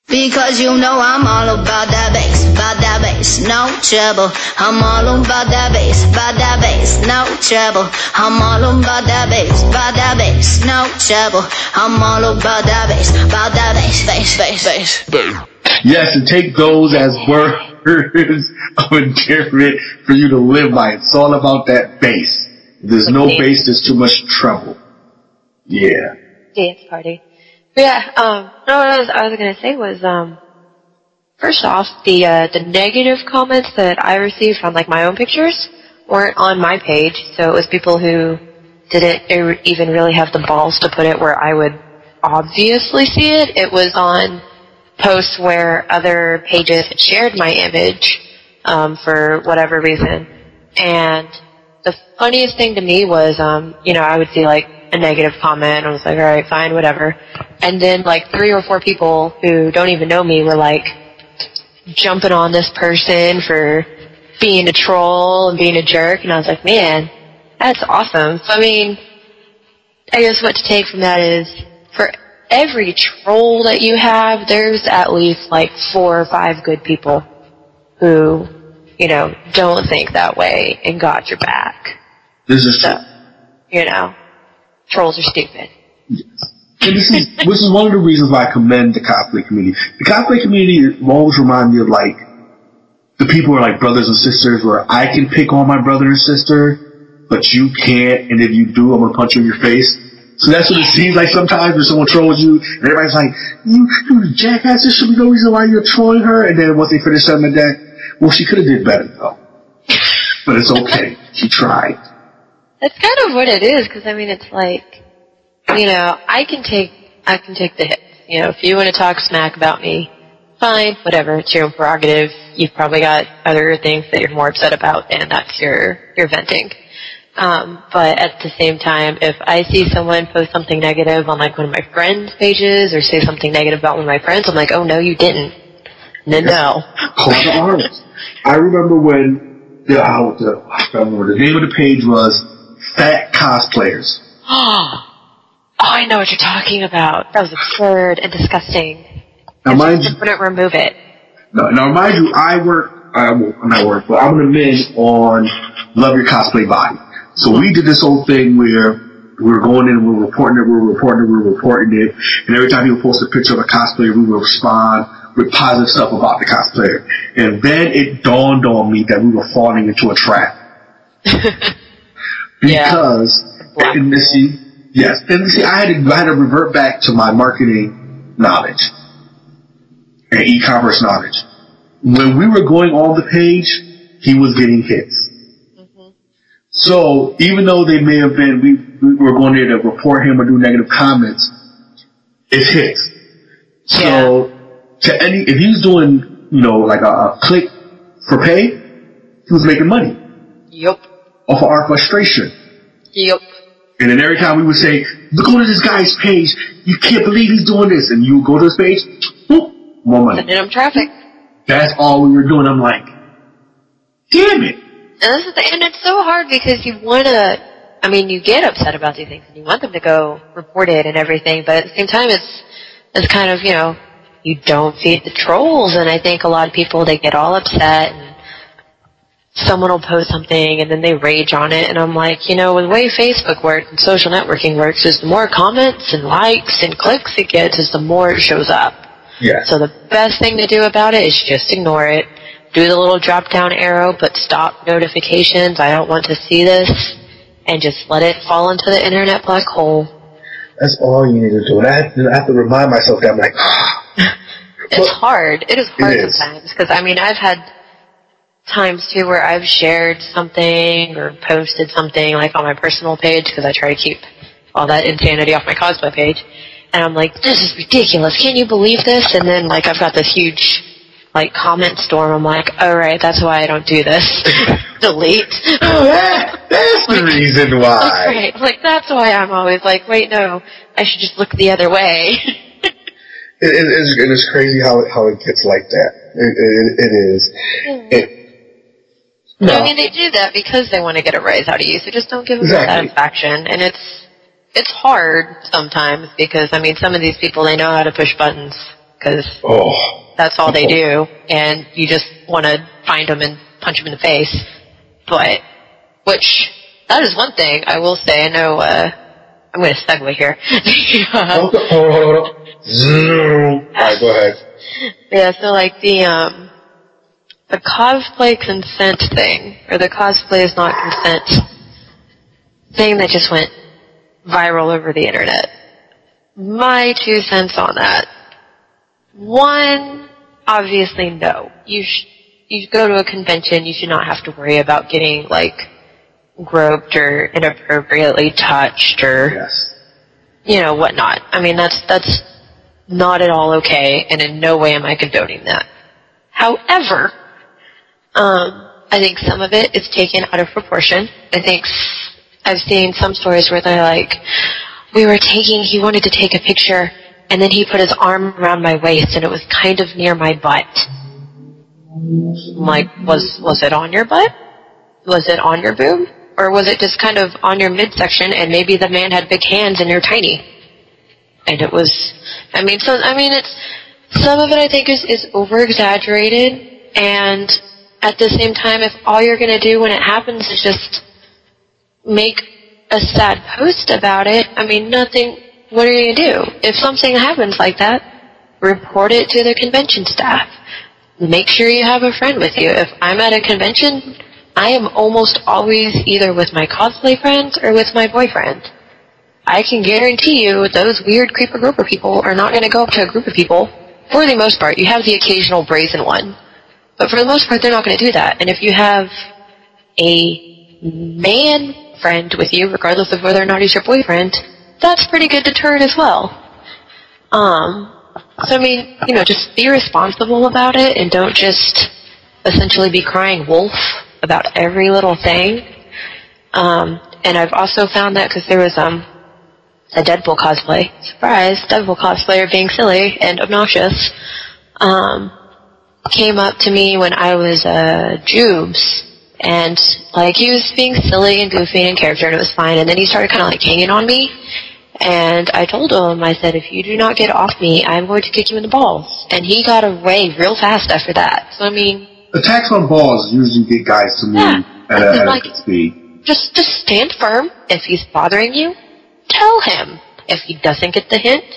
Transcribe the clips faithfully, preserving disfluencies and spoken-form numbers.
Because you know I'm all about that bass, about that bass, no trouble. I'm all about that bass, about that bass, no trouble. I'm all about that bass, about that bass, no trouble. I'm all about that bass, about that bass, bass, bass, bass. Yes, and take those as words of endearment for you to live by. It's all about that bass. If there's no bass, there's too much trouble. Yeah. Dance party. But yeah, um, no, what I was, I was gonna say was, um, first off, the, uh, the negative comments that I received on, like, my own pictures weren't on my page, so it was people who didn't even really have the balls to put it where I would obviously see it. It was on posts where other pages had shared my image, um, for whatever reason. And the funniest thing to me was, um, you know, I would see, like, a negative comment, and I was like, alright, fine, whatever. And then, like, three or four people who don't even know me were, like, jumping on this person for being a troll and being a jerk, and I was like, man, that's awesome. So, I mean, I guess what to take from that is, for every troll that you have, there's at least, like, four or five good people who, you know, don't think that way and got your back. This is so, true. You know. Trolls are stupid. Yes. And this is this is one of the reasons why I commend the cosplay community. The cosplay community always reminds me of, like, the people who are like brothers and sisters, where I can pick on my brother and sister, but you can't, and if you do, I'm gonna punch you in your face. So that's what it seems like sometimes when someone trolls you, and everybody's like, you, you jackass, there should be no reason why you're trolling her, and then once they finish something like that, well, she could have did better, though. But it's okay. She tried. That's kind of what it is, because I mean, it's like, you know, I can take, I can take the hits. You know, if you want to talk smack about me, fine, whatever, it's your own prerogative. You've probably got other things that you're more upset about, and that's your, your venting. Um, but at the same time, if I see someone post something negative on, like, one of my friends' pages, or say something negative about one of my friends, I'm like, oh, no, you didn't. No, no. Call the arms. I remember when, the, uh, the, I don't remember, the name of the page was Fat Cosplayers. Oh, I know what you're talking about. That was absurd and disgusting. Now, I mind just you, wouldn't remove it. No, now, mind you, I work, I, well, not work, but I'm an admin on Love Your Cosplay Body. So we did this whole thing where we were going in and we were reporting it, we were reporting it, we were reporting it, and every time people post a picture of a cosplayer, we would respond with positive stuff about the cosplayer. And then it dawned on me that we were falling into a trap. Because, yeah. and this, see, yes, and see, I had to, I had to revert back to my marketing knowledge and e-commerce knowledge. When we were going on the page, he was getting hits. Mm-hmm. So, even though they may have been, we, we were going there to report him or do negative comments, it's hits. So, yeah. to any, if he's doing, you know, like a, a click for pay, he was making money. Yep. Off of our frustration. Yep. And then every time we would say, look on this guy's page, you can't believe he's doing this, and you go to his page, whoop, more money. Sending him traffic. That's all we were doing. I'm like, damn it. And this is the, and it's so hard because you want to, I mean, you get upset about these things, and you want them to go report it and everything, but at the same time, it's, it's kind of, you know, you don't feed the trolls, and I think a lot of people, they get all upset, and someone will post something and then they rage on it, and I'm like, you know, the way Facebook works and social networking works is the more comments and likes and clicks it gets is the more it shows up. Yeah. So the best thing to do about it is just ignore it. Do the little drop down arrow, but stop notifications. I don't want to see this, and just let it fall into the internet black hole. That's all you need to do. And I have to, I have to remind myself that I'm like, it's but hard. It is hard it is. sometimes, because I mean, I've had times too where I've shared something or posted something like on my personal page, because I try to keep all that insanity off my cosplay page, and I'm like, this is ridiculous, can you believe this? And then like I've got this huge like comment storm. I'm like, alright, that's why I don't do this. Delete. Oh, that, that's the reason why. Like, right, like that's why I'm always like, wait, no, I should just look the other way. it, it, it's, it is crazy how it, how it gets like that. It, it, it is. Mm. It, No. I mean, they do that because they want to get a rise out of you, so just don't give them exactly. satisfaction. And it's it's hard sometimes because, I mean, some of these people, they know how to push buttons. because oh. that's all they do, and you just want to find them and punch them in the face. But, which, that is one thing I will say. I know, uh, I'm going to segue here. Hold on, hold on, hold on. Zoom. Alright, go ahead. Yeah, so like the, um, the cosplay consent thing, or the cosplay is not consent thing that just went viral over the internet. My two cents on that. One, obviously no. You sh- you go to a convention, you should not have to worry about getting, like, groped or inappropriately touched or, yes. you know, whatnot. I mean, that's, that's not at all okay, and in no way am I condoning that. However, um, I think some of it is taken out of proportion. I think s- I've seen some stories where they're like, we were taking, he wanted to take a picture, and then he put his arm around my waist, and it was kind of near my butt. I'm like, was, was it on your butt? Was it on your boob? Or was it just kind of on your midsection, and maybe the man had big hands and you're tiny? And it was, I mean, so, I mean, it's, some of it I think is, is over-exaggerated, and at the same time, if all you're gonna do when it happens is just make a sad post about it, I mean, nothing, what are you gonna do? If something happens like that, report it to the convention staff. Make sure you have a friend with you. If I'm at a convention, I am almost always either with my cosplay friends or with my boyfriend. I can guarantee you those weird creeper groper people are not going to go up to a group of people. For the most part, you have the occasional brazen one. But for the most part, they're not going to do that. And if you have a man friend with you, regardless of whether or not he's your boyfriend, that's pretty good deterrent as well. Um, so I mean, you know, just be responsible about it and don't just essentially be crying wolf about every little thing. Um, and I've also found that because there was um, a Deadpool cosplay. Surprise, Deadpool cosplayer being silly and obnoxious. Um, came up to me when I was uh, Jubes. And, like, he was being silly and goofy and in character, and it was fine. And then he started kind of, like, hanging on me. And I told him, I said, if you do not get off me, I'm going to kick you in the balls. And he got away real fast after that. So, I mean... Attacks on balls usually get guys to move yeah, at a, at like, a good speed. Just, just stand firm. If he's bothering you, tell him. If he doesn't get the hint,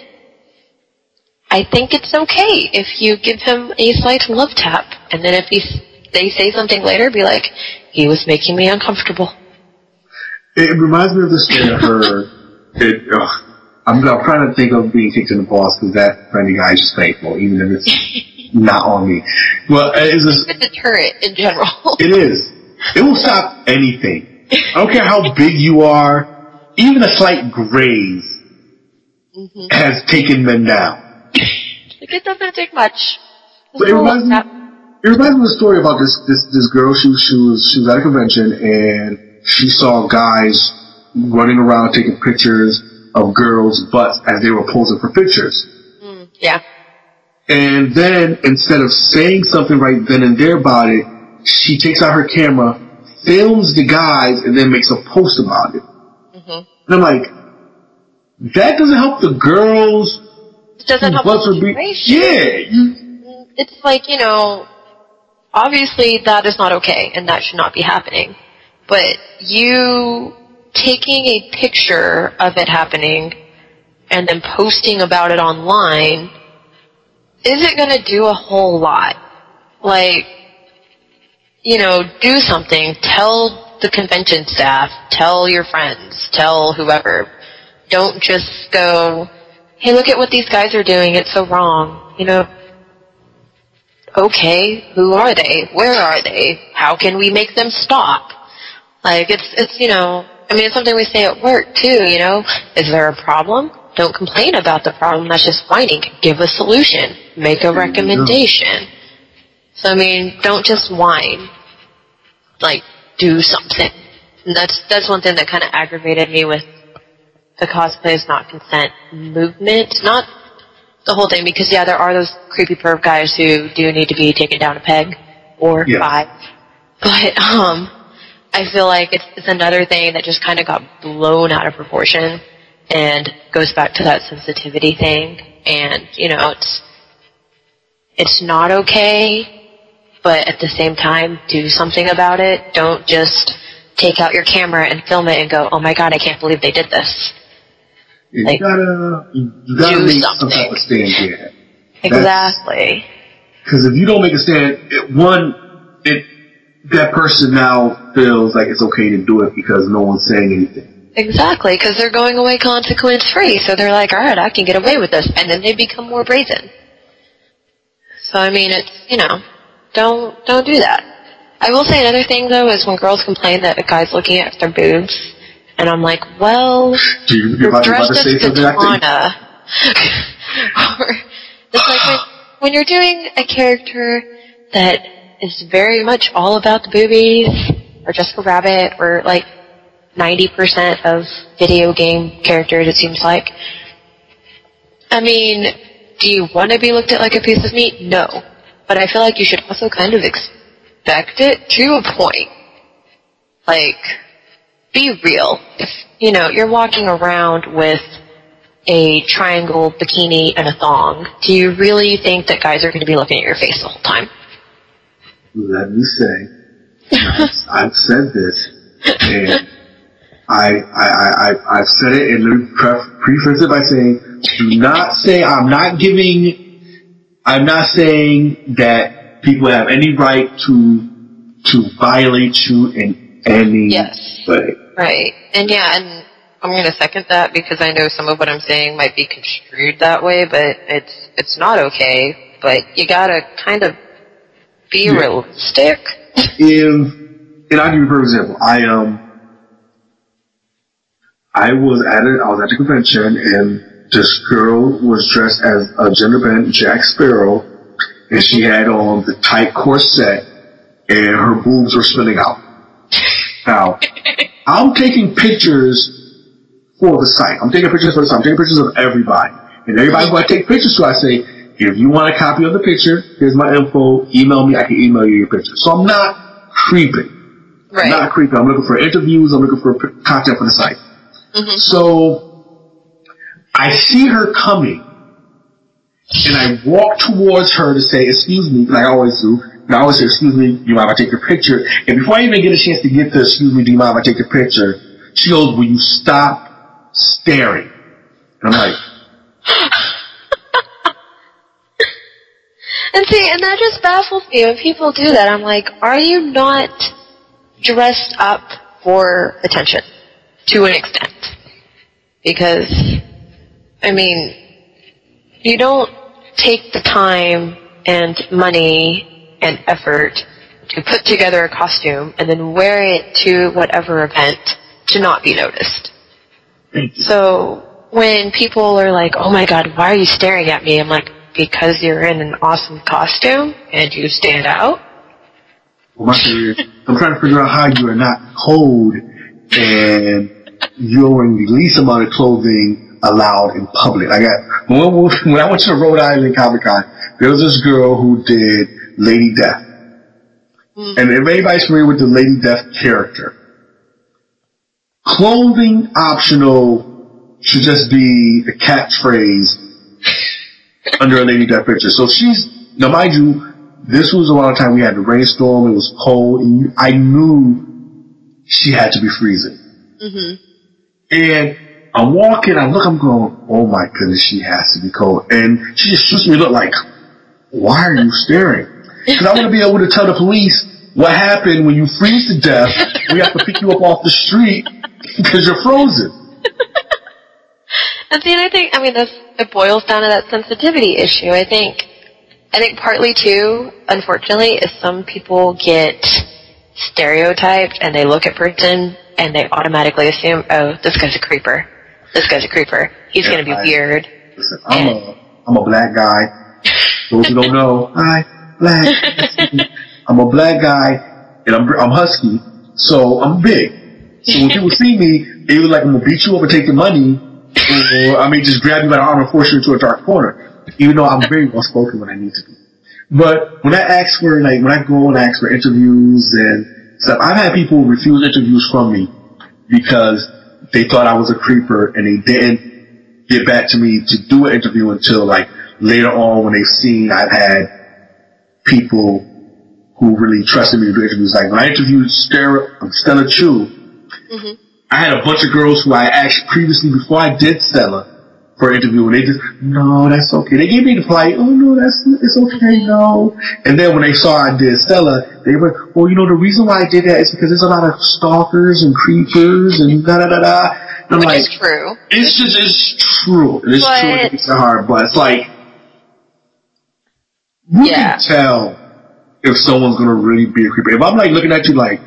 I think it's okay if you give him a slight love tap. And then if he, they say something later, be like, he was making me uncomfortable. It reminds me of the story I heard. It, ugh, I'm, I'm trying to think of being kicked in the balls because that friendly guy is just thankful, even if it's not on me. Well, it's a, it's a deterrent in general. It is. It will stop anything. I don't care how big you are. Even a slight graze mm-hmm. has taken them down. Like, it doesn't take much. But it reminds me. It reminds me of a story about this this this girl. She was she was she was at a convention and she saw guys running around taking pictures of girls' butts as they were posing for pictures. Mm, yeah. And then, instead of saying something right then and there about it, she takes out her camera, films the guys, and then makes a post about it. Mm-hmm. And I'm like, that doesn't help the girls. It doesn't help the situation. Yeah. It's like, you know, obviously that is not okay, and that should not be happening. But you... taking a picture of it happening and then posting about it online isn't going to do a whole lot. Like, you know, do something. Tell the convention staff. Tell your friends. Tell whoever. Don't just go, hey, look at what these guys are doing. It's so wrong. You know, okay, who are they? Where are they? How can we make them stop? Like, it's, it's, you know... I mean, it's something we say at work, too, you know. Is there a problem? Don't complain about the problem. That's just whining. Give a solution. Make a recommendation. So, I mean, don't just whine. Like, do something. And that's that's one thing that kind of aggravated me with the cosplay is not consent movement. Not the whole thing, because, yeah, there are those creepy perv guys who do need to be taken down a peg. Or yes. five. But, um... I feel like it's, it's another thing that just kind of got blown out of proportion and goes back to that sensitivity thing. And, you know, it's it's not okay, but at the same time, do something about it. Don't just take out your camera and film it and go, oh my god, I can't believe they did this. You like, gotta, you gotta make something. some type of stand here. Exactly. Because if you don't make a stand, it, one, it that person now feels like it's okay to do it because no one's saying anything. Exactly, because they're going away consequence-free, so they're like, alright, I can get away with this, and then they become more brazen. So, I mean, it's, you know, don't, don't do that. I will say another thing, though, is when girls complain that a guy's looking at their boobs, and I'm like, well, do you, you're about, dressed as Katana. Or, it's like when, when you're doing a character that is very much all about the boobies, or Jessica Rabbit, or like ninety percent of video game characters, it seems like. I mean, do you want to be looked at like a piece of meat? No. But I feel like you should also kind of expect it to a point. Like, be real. If, you know, you're walking around with a triangle bikini and a thong, do you really think that guys are going to be looking at your face the whole time? Let me say, I've, I've said this, and I, I, I, I've said it and preface it by saying, do not say, I'm not giving, I'm not saying that people have any right to, to violate you in any yes. way. Right. And yeah, and I'm going to second that because I know some of what I'm saying might be construed that way, but it's, it's not okay, but you gotta kind of be yeah. realistic. If, and I'll give you a perfect example. I, um, I was at a, I was at the convention, and this girl was dressed as a gender bent Jack Sparrow, and she had on the tight corset, and her boobs were spilling out. Now, I'm taking pictures for the site. I'm taking pictures for the site. I'm taking pictures of everybody. And everybody who I take pictures to, I say, if you want a copy of the picture, here's my info, email me, I can email you your picture. So I'm not creeping. Right. I'm not creeping. I'm looking for interviews, I'm looking for content for the site. Mm-hmm. So, I see her coming, and I walk towards her to say, excuse me, like I always do, and I always say, excuse me, do you mind if I take your picture? And before I even get a chance to get to, excuse me, do you mind if I take your picture, she goes, will you stop staring? And I'm like, and see, and that just baffles me when people do that. I'm like, are you not dressed up for attention? To an extent. Because, I mean, you don't take the time and money and effort to put together a costume and then wear it to whatever event to not be noticed. So, when people are like, oh my god, why are you staring at me? I'm like, because you're in an awesome costume and you stand out. Well, my thing is, I'm trying to figure out how you are not cold and you're wearing the least amount of clothing allowed in public. I got, when, when I went to the Rhode Island Comic Con, there was this girl who did Lady Death. Mm. And if anybody's familiar with the Lady Death character, clothing optional should just be a catchphrase under a Lady Death picture. So she's, now mind you, this was around the time we had the rainstorm, it was cold, and I knew she had to be freezing. Mm-hmm. And I'm walking, I look, I'm going, oh my goodness, she has to be cold. And she just shoots me a look like, why are you staring? Because I want to be able to tell the police what happened when you freeze to death. We have to pick you up off the street because you're frozen. And see, and I think, I mean, this, it boils down to that sensitivity issue. I think, I think partly too, unfortunately, is some people get stereotyped and they look at person and they automatically assume, oh, this guy's a creeper. This guy's a creeper. He's yeah, going to be I, weird. Listen, I'm and, a, I'm a black guy. Those who don't know, hi, black. I'm a black guy, and I'm I'm husky, so I'm big. So when people see me, they look like I'm going to beat you up and take your money, or I may just grab you by the arm and force you into a dark corner, even though I'm very well spoken when I need to be. But when I ask for, like, when I go and ask for interviews and stuff, I've had people refuse interviews from me because they thought I was a creeper and they didn't get back to me to do an interview until, like, later on when they've seen I've had people who really trusted me to do interviews. Like when I interviewed Stella, um, Stella Chu, mm-hmm. I had a bunch of girls who I asked previously before I did Stella for an interview, and they just, no, that's okay. They gave me the polite, oh no, that's, it's okay, no. And then when they saw I did Stella, they were, well, you know, the reason why I did that is because there's a lot of stalkers and creepers and da da da da. And I'm Which like, is true. It's just, it's true. It's but, true. It makes it hard, but it's like, you yeah. can tell if someone's gonna really be a creeper. If I'm like looking at you like,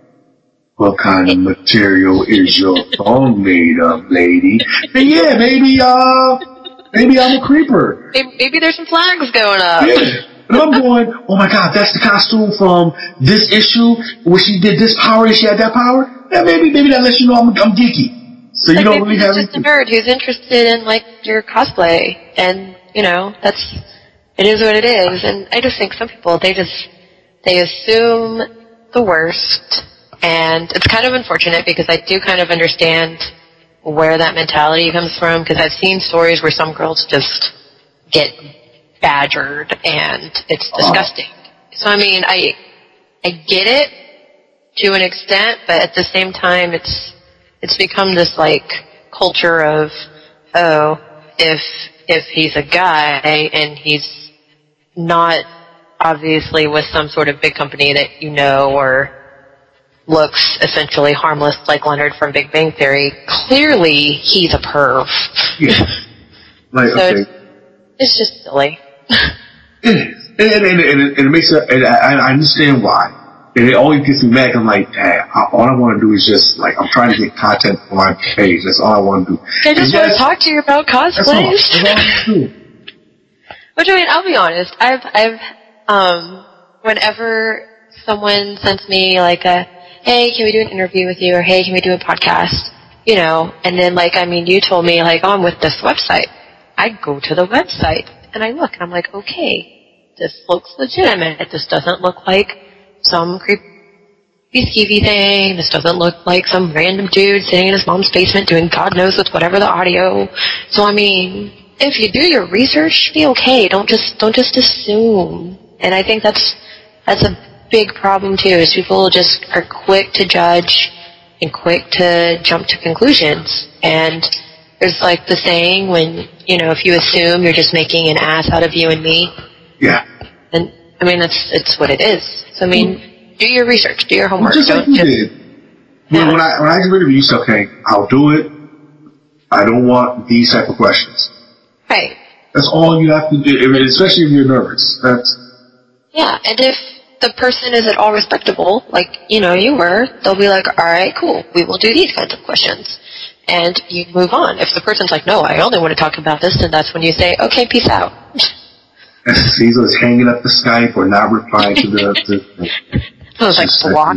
what kind of material is your phone made of, lady? Then yeah, maybe, uh, maybe I'm a creeper. Maybe, maybe there's some flags going up. Yeah. And I'm going, oh my god, that's the costume from this issue where she did this power and she had that power? Yeah, maybe, maybe that lets you know I'm, I'm geeky. So you like don't really have just a nerd who's interested in, like, your cosplay. And, you know, that's, it is what it is. And I just think some people, they just, they assume the worst. And it's kind of unfortunate because I do kind of understand where that mentality comes from, because I've seen stories where some girls just get badgered and it's disgusting. Oh. So I mean, I I get it to an extent, but at the same time it's it's become this like culture of, oh, if if he's a guy and he's not obviously with some sort of big company that you know or looks essentially harmless like Leonard from Big Bang Theory, clearly he's a perv. Yeah. Like, so okay. it's, it's just silly. It is. And, and, and, and it makes it, and I, I understand why. And it always gets me mad. I'm like, hey, all I want to do is just, like, I'm trying to get content on my page. That's all I want to do. I just want to talk to you about cosplays. That's all. That's all I want to do. Which, I mean, I'll be honest. I've, I've, um, whenever someone sends me, like, a, hey, can we do an interview with you? Or, hey, can we do a podcast? You know, and then, like, I mean, you told me, like, oh, I'm with this website. I go to the website, and I look, and I'm like, okay, this looks legitimate. This doesn't look like some creepy skeevy thing. This doesn't look like some random dude sitting in his mom's basement doing God knows with whatever the audio. So, I mean, if you do your research, be okay. Don't just, don't just assume. And I think that's, that's a big problem too, is people just are quick to judge and quick to jump to conclusions. And there's like the saying when, you know, if you assume, you're just making an ass out of you and me. Yeah. And I mean, that's, it's what it is. So I mean, mm-hmm. do your research, do your homework. Well, just like you did. Yeah. When, when I, when I get rid of you, you say, okay, I'll do it. I don't want these type of questions. Right. That's all you have to do, especially if you're nervous. That's. Yeah, and if the person is at all respectable, like, you know, you were, they'll be like, all right, cool, we will do these kinds of questions. And you move on. If the person's like, no, I only want to talk about this, then that's when you say, okay, peace out. And Caesar's hanging up the Skype or not replying to the... the, the I was like, block.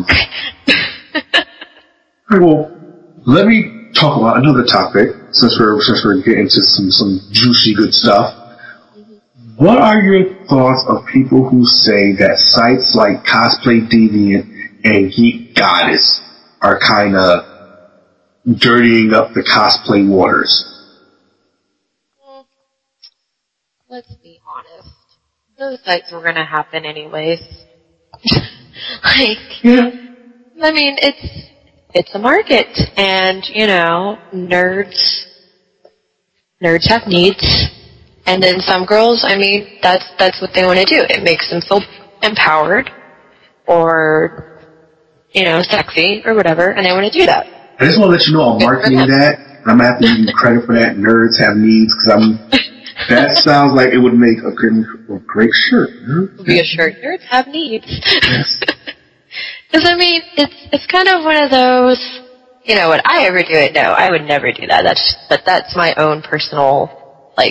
Alright, well, let me talk about another topic, since we're, since we're getting into some, some juicy good stuff. What are your thoughts of people who say that sites like Cosplay Deviant and Geek Goddess are kind of dirtying up the cosplay waters? Let's be honest. Those sites were going to happen anyways. like, yeah. I mean, it's it's a market, and you know, nerds nerds have needs. And then some girls, I mean, that's that's what they want to do. It makes them feel empowered or, you know, sexy or whatever, and they want to do that. I just want to let you know I'm marketing that. I'm going to have to give you credit for that. Nerds have needs, because I'm... That sounds like it would make a great, a great shirt. Huh? It would be a shirt. Nerds have needs. Yes. Because, I mean, it's it's kind of one of those, you know, would I ever do it? No, I would never do that. That's But that's my own personal, like...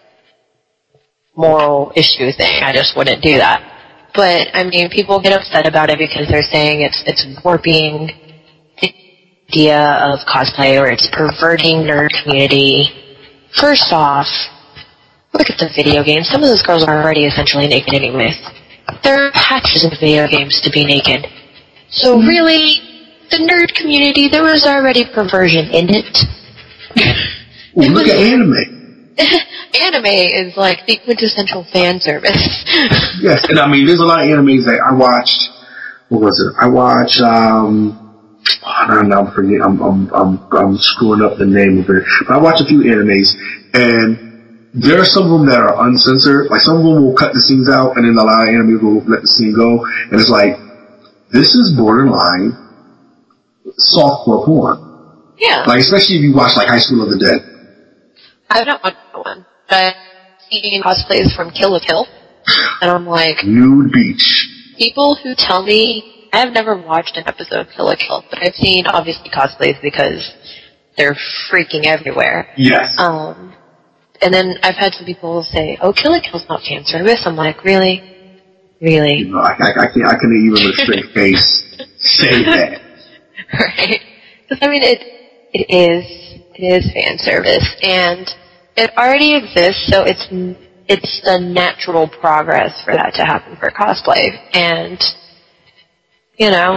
moral issue thing. I just wouldn't do that. But, I mean, people get upset about it because they're saying it's it's warping the idea of cosplay, or it's perverting nerd community. First off, look at the video games. Some of those girls are already essentially naked anyways. There are patches in the video games to be naked. So really, the nerd community, there was already perversion in it. Well, look at anime. anime is like the quintessential fan service. Yes, and I mean, there's a lot of animes that I watched. What was it? I watched, um, I don't know, I'm forgetting, I'm, I'm, I'm, I'm screwing up the name of it. But I watched a few animes, and there are some of them that are uncensored. Like, some of them will cut the scenes out, and then a lot of animes will let the scene go. And it's like, this is borderline softcore porn. Yeah. Like, especially if you watch, like, High School of the Dead. I don't watch that one, but I've seen cosplays from Kill la Kill, and I'm like... Nude beach. People who tell me... I have never watched an episode of Kill la Kill, but I've seen, obviously, cosplays because they're freaking everywhere. Yes. Um, and then I've had some people say, oh, Kill la Kill's not fan service. I'm like, really? Really? You know, I, I, I can't, I can't even with a straight face say that. Right? Because, I mean, it, it is, it is fan service, and it already exists, so it's, it's the natural progress for that to happen for cosplay, and, you know,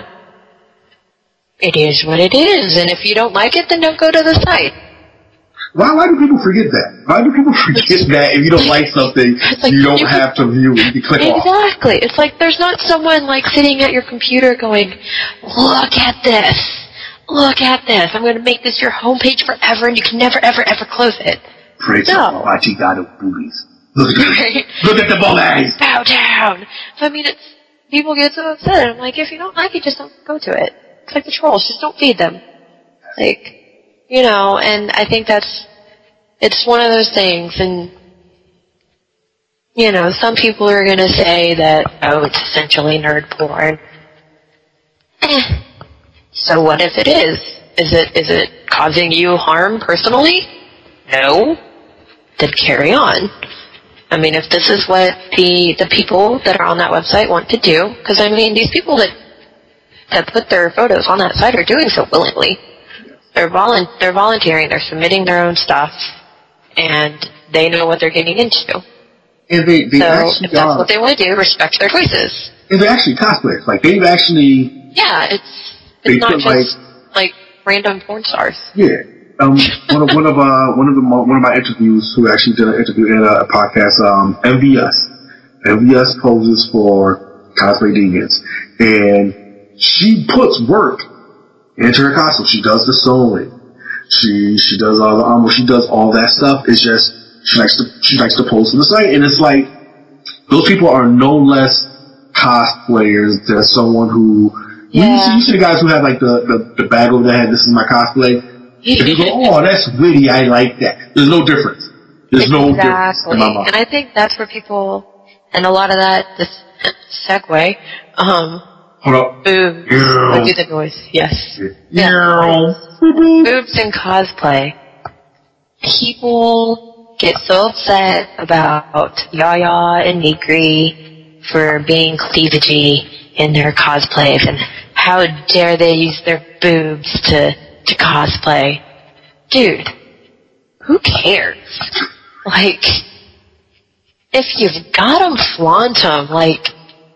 it is what it is, and if you don't like it, then don't go to the site. Why, why do people forget that? Why do people forget that if you don't like something, like, you don't you have to view it, you click exactly. off? Exactly. It's like there's not someone like sitting at your computer going, look at this, look at this, I'm going to make this your homepage forever and you can never, ever, ever close it. Praise no. God, you got the boobies. Look at the, right? Look at the boobies. Bow down. So, I mean, it's, people get so upset. I'm like, if you don't like it, just don't go to it. It's like the trolls, just don't feed them. Like, you know, and I think that's, it's one of those things, and, you know, some people are going to say that, oh, it's essentially nerd porn. Eh. So what if it is? Is it, is it causing you harm personally? No. Then carry on. I mean, if this is what the, the people that are on that website want to do, because, I mean, these people that, that put their photos on that site are doing so willingly. They're volu- they're volunteering, they're submitting their own stuff, and they know what they're getting into. And they, they so actually if that's are, what they want to do, respect their choices. And they're actually cosplayers. Like, they've actually... Yeah, it's it's not just, like, like, random porn stars. Yeah. Um, one of, one of, uh, one of the, one of my interviews, who actually did an interview in a, a podcast, um, M V S. M V S poses for Cosplay Deviants. And she puts work into her costume. She does the sewing. She she does all the armor. She does all that stuff. It's just she likes to she likes to post on the site, and it's like those people are no less cosplayers than someone who yeah. you, see, you see the guys who have like the, the, the bag over their head. This is my cosplay. If you go, oh, that's witty. I like that. There's no difference. There's exactly. no difference in my mind. And I think that's where people, and a lot of that, this segue, um, hold up. Boobs. Yeah. I do the noise. Yes. Yeah. yeah. Boobs in cosplay. People get so upset about Yaya and Nigri for being cleavagey in their cosplays, and how dare they use their boobs to, to cosplay. Dude, who cares? Like, if you've got them, flaunt them. Like,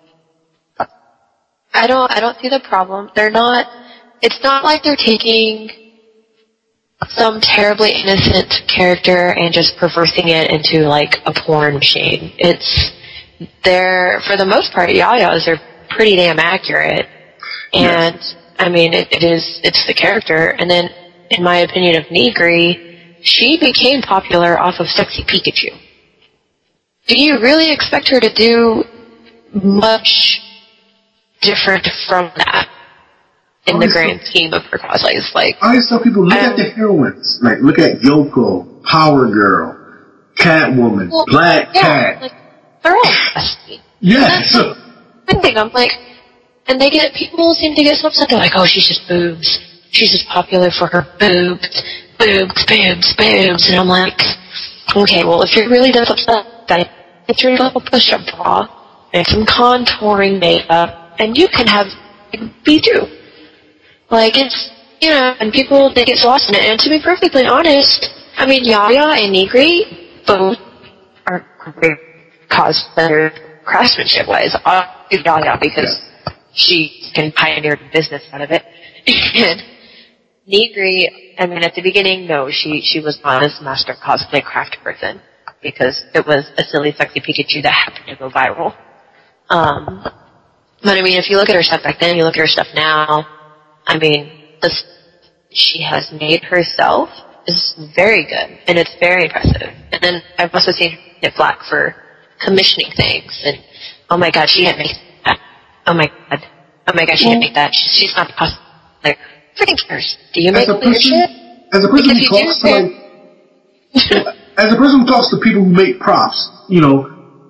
I don't, I don't see the problem. They're not, it's not like they're taking some terribly innocent character and just perversing it into, like, a porn machine. It's, they're, for the most part, Yayas are pretty damn accurate. And, yes. I mean, it, it is, it's the character. And then, in my opinion of Nigri, she became popular off of Sexy Pikachu. Do you really expect her to do much different from that in the grand scheme of her cosplays? Like, I always tell people, look at the heroines. Like, look at Yoko, Power Girl, Catwoman, well, Black yeah, Cat. Like, they're all sexy. Yeah. So, I think I'm like, and they get, people seem to get so upset. They're like, oh, she's just boobs. She's just popular for her boobs, boobs, boobs, boobs. And I'm like, okay, well, if you're really that upset, then get your little push-up bra and some contouring makeup, and you can have be too. Like, it's, you know, and people, they get lost in it. And to be perfectly honest, I mean, Yaya and Nigri both are great cosplayers, craftsmanship-wise. I'll do Yaya because she can pioneer the business out of it. And Nigri, I mean, at the beginning, no, she, she was not this master cosplay craft person. because it was a silly, sexy Pikachu that happened to go viral. Um, but I mean, if you look at her stuff back then, you look at her stuff now, I mean, the stuff she has made herself is very good, and it's very impressive. And then I've also seen her get flack for commissioning things, and oh my god, she didn't make that. Oh my god. Oh my god, she didn't make that. She's, she's not possible. Like, freaking cares. Do you make as a clear person, shit? As a person Because who you talks do, to like, as a person who talks to people who make props, you know,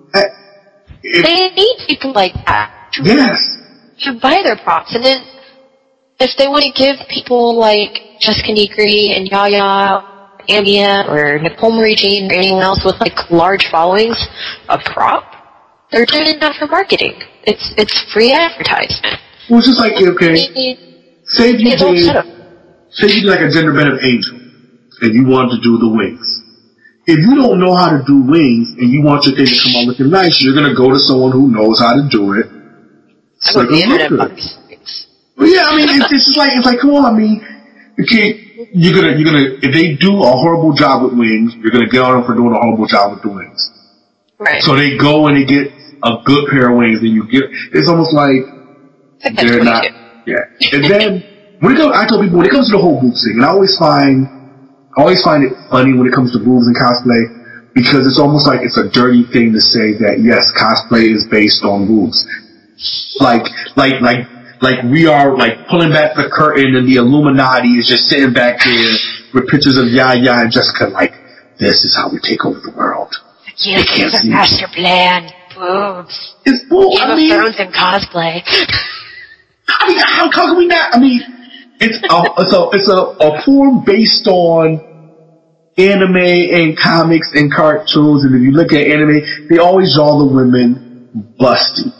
if, they need people like that to, yes, to buy their props. And then, if they want to give people like Jessica Negri and Yaya, Ambia, or Nicole Marie Jean, or anyone else with like large followings, a prop, they're doing that for marketing. It's it's free advertisement. Well, it's just like, okay, say if you did, say you did like a gender bent of Angel, and you wanted to do the wings. If you don't know how to do wings, and you want your thing to come out looking nice, you're gonna go to someone who knows how to do it. I go to the internet about these things. Well, yeah, I mean, it's, it's just like, it's like, come on, I mean, you can't, you're gonna, you're gonna, if they do a horrible job with wings, you're gonna get on them for doing a horrible job with the wings. Right. So they go and they get a good pair of wings, and you get, it's almost like, they're not, yeah. And then, when it comes, I tell people, when it comes to the whole boobs thing, and I always find, I always find it funny when it comes to boobs and cosplay, because it's almost like it's a dirty thing to say that, yes, cosplay is based on boobs. Like, like, like, like we are, like, pulling back the curtain and the Illuminati is just sitting back there with pictures of Yaya and Jessica, like, this is how we take over the world. Yes, it's a master plan. Boobs. It's bull. Game I of mean, Thrones and cosplay. I mean, how, how can we not? I mean, it's a, it's a, it's a, a form based on anime and comics and cartoons, and if you look at anime, they always draw the women busty.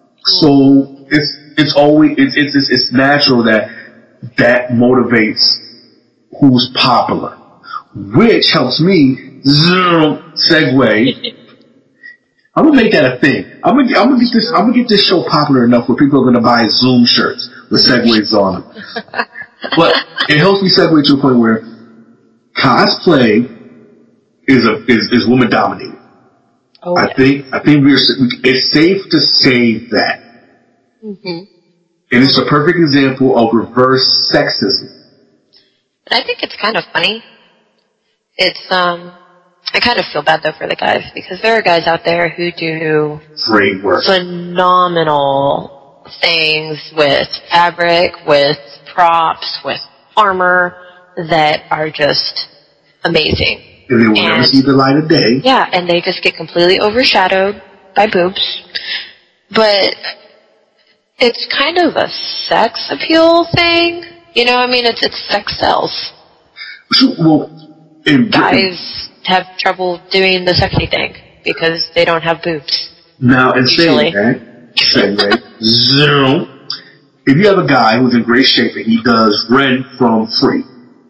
So it's it's always it's it's it's, it's natural that that motivates who's popular, which helps me zoom segue. I'm gonna make that a thing. I'm gonna I'm gonna get this I'm gonna get this show popular enough where people are gonna buy Zoom shirts with segues on them. But it helps me segue to a point where cosplay is a is, is woman dominated. Oh, I yeah. think I think we're it's safe to say that, Mm-hmm. and it's a perfect example of reverse sexism. And I think it's kind of funny. It's um, I kind of feel bad though for the guys because there are guys out there who do Great work. phenomenal things with fabric, with props, with armor that are just amazing. And they will and, never see the light of day. Yeah, and they just get completely overshadowed by boobs. But it's kind of a sex appeal thing. You know, I mean, it's it's sex sells. So, well, in Guys have trouble doing the sexy thing because they don't have boobs. now, in Usually. saying that, segue, zoom. If you have a guy who's in great shape and he does Ren from Free,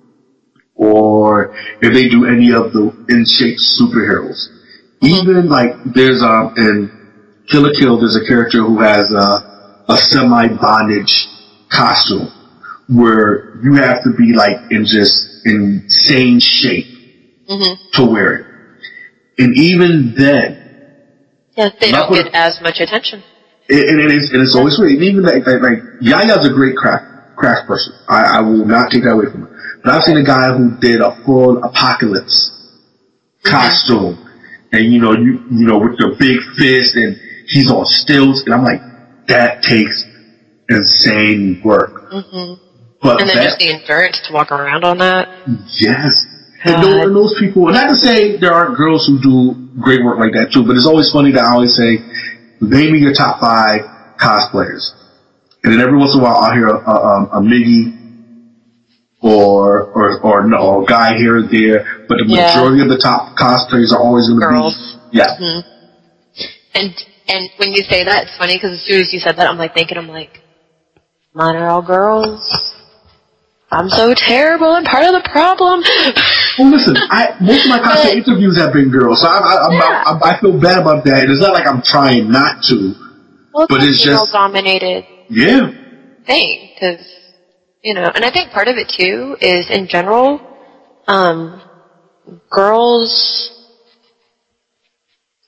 or if they do any of the in-shape superheroes, even like there's um in Kill la Kill, there's a character who has a a semi-bondage costume where you have to be like in just insane shape Mm-hmm. to wear it. And even then, Yeah, they Not don't what- get as much attention. it, and it is, and it's always weird. Even like, like, like Yaya's a great craft craft person. I, I will not take that away from her. But I've seen a guy who did a full apocalypse costume, and you know, you you know, with the big fist, and he's on stilts, and I'm like, that takes insane work. Mm-hmm. But And then that, just the endurance to walk around on that. yes. And those, and those people, and not to say there aren't girls who do great work like that too, but it's always funny that I always say, name me your top five cosplayers. And then every once in a while I'll hear a, a, a Miggy or, or, or no, or a guy here or there, but the Yeah. majority of the top cosplayers are always going to Girls. be, yeah. Mm-hmm. And and when you say that, it's funny because as soon as you said that, I'm like thinking, I'm like, mine are all girls. I'm so terrible and part of the problem. Well, listen, I, most of my cosplay interviews have been girls, so I, I, I'm Yeah. not, I, I feel bad about that. And it's not like I'm trying not to, Well, but it's a just, dominated yeah. thing because you know, and I think part of it too is in general, um, girls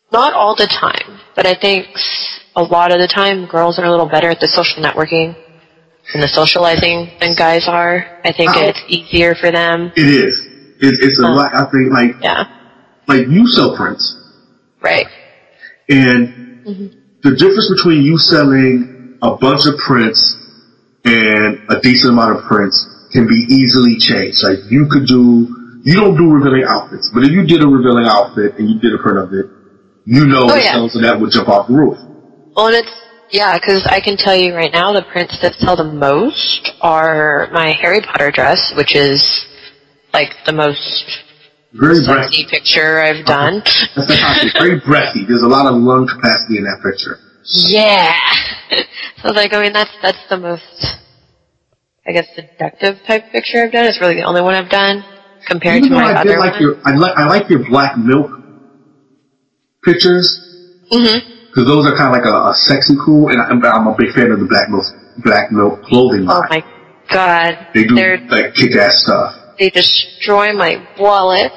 Not all the time, but I think a lot of the time girls are a little better at the social networking and the socializing than guys are. I think I, it's easier for them. It is. It, it's a um, lot. I think like yeah. like you sell prints, right? And mm-hmm. the difference between you selling a bunch of prints and a decent amount of prints can be easily changed. Like you could do, you don't do revealing outfits, but if you did a revealing outfit and you did a print of it, you know oh, the yeah. sales of that would jump off the roof. Well, and it's, yeah, because I can tell you right now the prints that sell the most are my Harry Potter dress, which is like the most very sexy breathy picture I've done. That's fantastic. Very breathy. There's a lot of lung capacity in that picture. Yeah. So like, I mean, that's, that's the most, I guess, seductive type picture I've done. It's really the only one I've done compared Even to my I other did like one. Your, I, like, I like your black milk pictures. Mm-hmm. Because those are kind of like a, a sexy cool, and I'm, I'm a big fan of the black milk, black milk clothing line. Oh my god. They do They're, like kick-ass stuff. They destroy my wallet.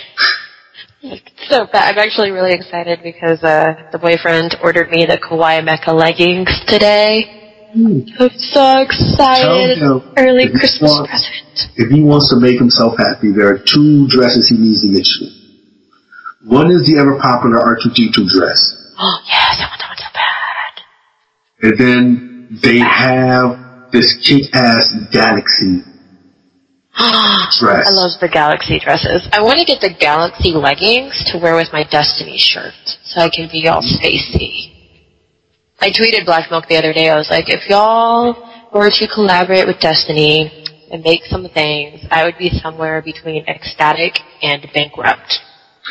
So bad. I'm actually really excited because uh, the boyfriend ordered me the Kawaii Mecha leggings today. Mm. I'm so excited. Him, Early Christmas wants, present. If he wants to make himself happy, there are two dresses he needs to get you. One is the ever-popular R two D two dress. Oh, yes, I want that one so bad. And then they have this kick-ass Galaxy dress. I love the Galaxy dresses. I want to get the Galaxy leggings to wear with my Destiny shirt, so I can be all spacey. I tweeted Black Milk the other day. I was like, if y'all were to collaborate with Destiny and make some things, I would be somewhere between ecstatic and bankrupt.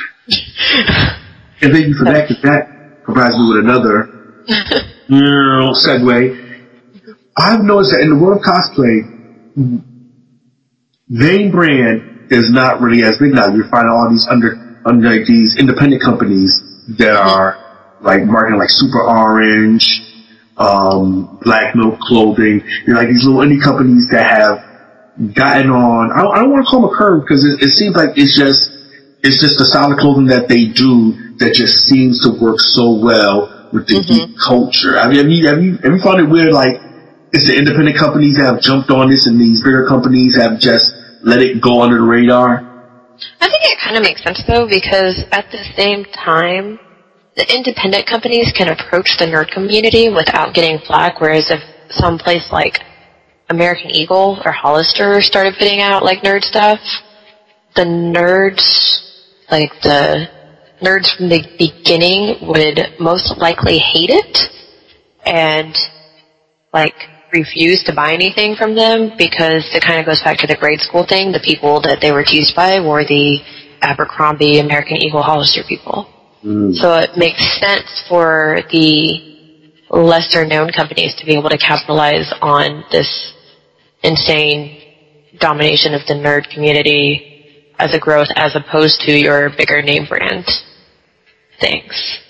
And thank you for that, because that provides me with another segue. I've noticed that in the world of cosplay, name brand is not really as big now. You find all these under, under like these independent companies that are like marketing like Super Orange, um, Black Milk Clothing. You're like these little indie companies that have gotten on. I don't, I don't want to call them a curve because it, it seems like it's just it's just the style of clothing that they do that just seems to work so well with the mm-hmm. geek culture. I mean, have you have you have you found it weird? Like, it's the independent companies that have jumped on this, and these bigger companies have just let it go under the radar? I think it kind of makes sense, though, because at the same time, the independent companies can approach the nerd community without getting flack, whereas if some place like American Eagle or Hollister started putting out, like, nerd stuff, the nerds, like, the nerds from the beginning would most likely hate it and, like, refuse to buy anything from them because it kind of goes back to the grade school thing. The people that they were teased by were the Abercrombie, American Eagle, Hollister people. Mm. So it makes sense for the lesser-known companies to be able to capitalize on this insane domination of the nerd community as a growth as opposed to your bigger name brand things.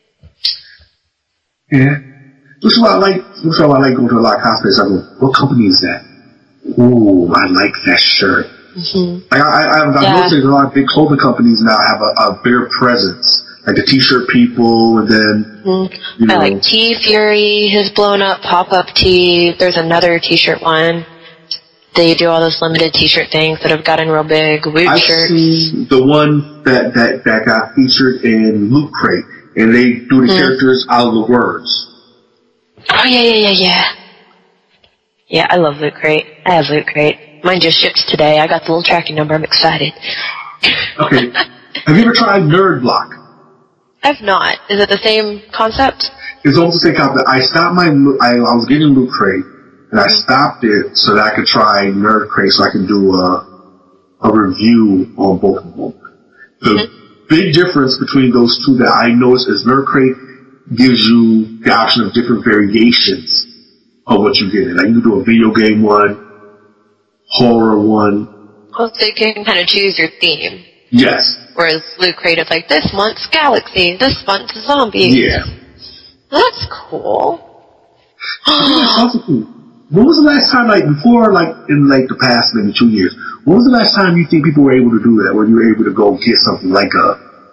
Yeah. Which is why I like, which is why I like going to a lot of cosplays. I go, what company is that? Ooh, I like that shirt. Mm-hmm. Like, I, I, I've yeah. noticed a lot of big clothing companies now have a, a bigger presence. Like the t-shirt people, and then, mm-hmm. you know. I like T-Fury has blown up, Pop-Up Tee. There's another t-shirt one. They do all those limited t-shirt things that have gotten real big. Woot I've shirts. seen the one that, that, that got featured in Loot Crate, and they do the mm-hmm. characters out of the words. Oh, yeah, yeah, yeah, yeah. Yeah, I love Loot Crate. I have Loot Crate. Mine just shipped today. I got the little tracking number. I'm excited. Okay. Have you ever tried Nerd Block? I've not. Is it the same concept? It's almost the same concept. I stopped my, I, I was getting Loot Crate, and I stopped it so that I could try Nerd Crate so I can do a, a review on both of them. The mm-hmm. big difference between those two that I noticed is Nerd Crate gives you the option of different variations of what you get. Like you can do a video game one, horror one. Well, so you can kind of choose your theme. Yes. Whereas Loot Crate is like, this month's Galaxy, this month's Zombies. Yeah. That's cool. That's also cool. When was the last time, like, before, like, in, like, the past maybe two years, when was the last time you think people were able to do that, where you were able to go get something like a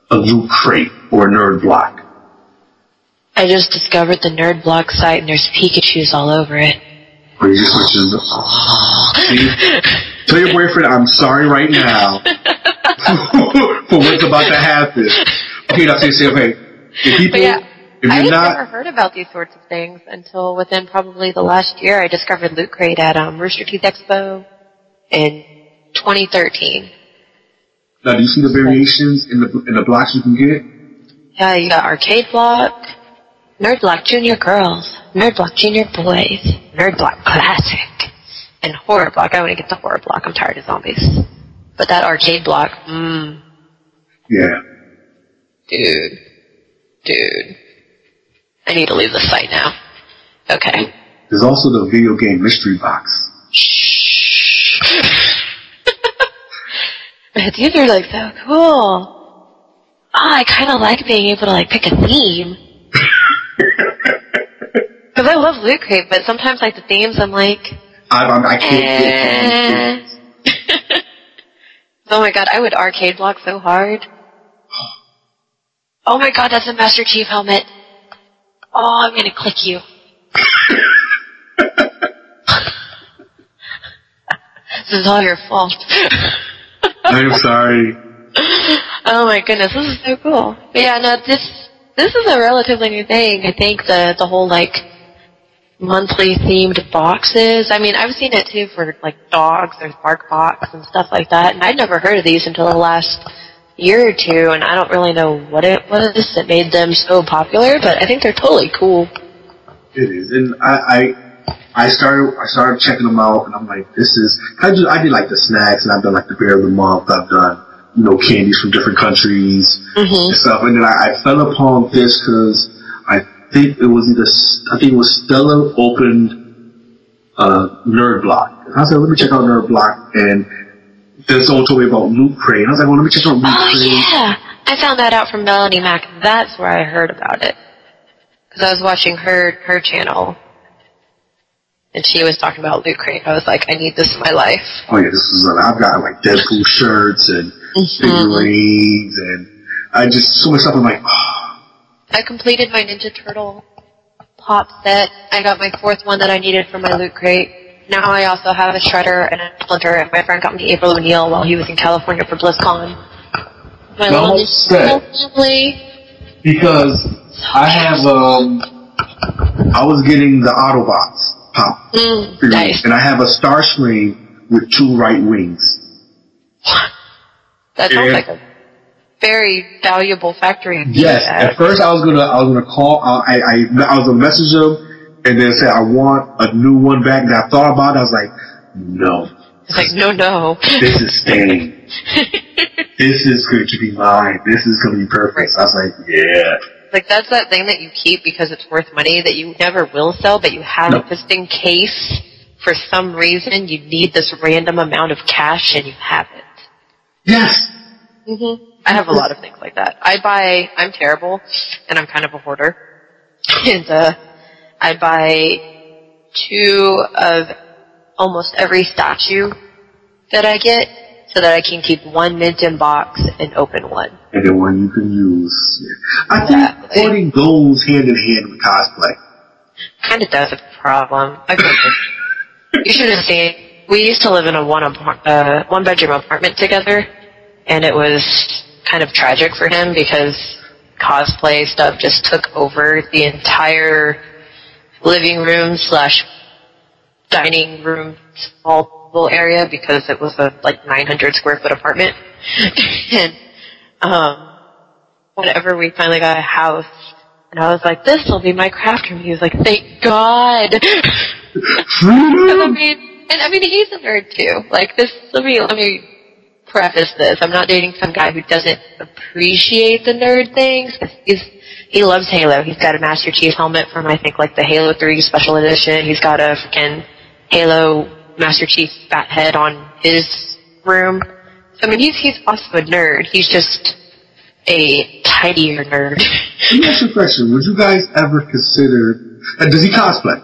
a Loot Crate or a Nerd Block? I just discovered the Nerd Block site and there's Pikachus all over it. Or you just switches the... See? Tell your boyfriend I'm sorry right now for what's about to happen. Okay, now say, say, okay. If people, yeah, if I you're had not... never heard about these sorts of things until within probably the last year. I discovered Loot Crate at um, Rooster Teeth Expo in twenty thirteen. Now, do you see the variations in the in the blocks you can get? Yeah, you got Arcade Block, Nerd Block Junior Girls, Nerd Block Junior Boys, Nerd Block Classic, and Horror Block. I want to get the Horror Block. I'm tired of zombies. But that Arcade Block, mmm. Yeah. Dude. Dude. I need to leave the site now. Okay. There's also the video game mystery box. Shh. These are like so cool. Oh, I kind of like being able to like pick a theme. Because I love Loot Crate, but sometimes like the themes I'm like, I, I, I can't eh. get Oh my god, I would Arcade Block so hard. Oh my god, that's a Master Chief helmet. Oh, I'm gonna click you. This is all your fault. I'm sorry. Oh my goodness, this is so cool. But yeah, no, this this is a relatively new thing. I think the the whole like monthly themed boxes. I mean, I've seen it too for like dogs. There's Bark Box and stuff like that, and I'd never heard of these until the last year or two. And I don't really know what it was that made them so popular, but I think they're totally cool. It is, and I. I I started I started checking them out, and I'm like, this is... I, just, I did, like, the snacks, and I've done, like, the Bear of the Month. I've done, you know, candies from different countries mm-hmm. and stuff. And then I, I fell upon this because I think it was either... I think it was Stella opened uh, Nerd Block. And I was like, let me check out Nerd Block. And then someone told me about Loot Crate. And I was like, well, let me check out Loot oh, Crate. Oh, yeah. I found that out from Melanie Mac. That's where I heard about it. Because I was watching her her channel. And she was talking about Loot Crate. I was like, I need this in my life. Oh yeah, this is, uh, I've got like Deadpool shirts and mm-hmm. figurines and I just, so much stuff. I'm like, oh. I completed my Ninja Turtle pop set. I got my fourth one that I needed for my Loot Crate. Now I also have a Shredder and a Splinter, and my friend got me April O'Neil while he was in California for BlizzCon. My no, little family. Because I have, um, I was getting the Autobots. Pop. Mm, nice. And I have a Starscream with two right wings. That sounds and like a very valuable factory. Yes. At first, I was gonna, I was gonna call. Uh, I, I, I was gonna message them and then say I want a new one back. And I thought about it. I was like, no. It's like no, no. This is staying. This is going to be mine. This is going to be perfect. Right. So I was like, yeah. Like, that's that thing that you keep because it's worth money that you never will sell, but you have nope. just in case, for some reason, you need this random amount of cash and you have it. Yes! Mm-hmm. I have a lot of things like that. I buy, I'm terrible, and I'm kind of a hoarder. And, uh, I buy two of almost every statue that I get so that I can keep one mint in box and open one. And then one you can use. Yeah. I think exactly. Hoarding goes hand in hand with cosplay. Kind of does a problem. I you should have seen. We used to live in a one uh, one bedroom apartment together, and it was kind of tragic for him because cosplay stuff just took over the entire living room slash dining room small little area because it was a like nine hundred square foot apartment. And um, whenever we finally got a house, and I was like, "This will be my craft room," he was like, "Thank God." I mean, and I mean, he's a nerd too. Like this, let me let me preface this: I'm not dating some guy who doesn't appreciate the nerd things. He's he loves Halo. He's got a Master Chief helmet from I think like the Halo three Special Edition. He's got a freaking Halo Master Chief bat head on his room. So, I mean, he's he's also a nerd. He's just a tidier nerd. Let me ask you a question. Would you guys ever consider... Uh, does he cosplay?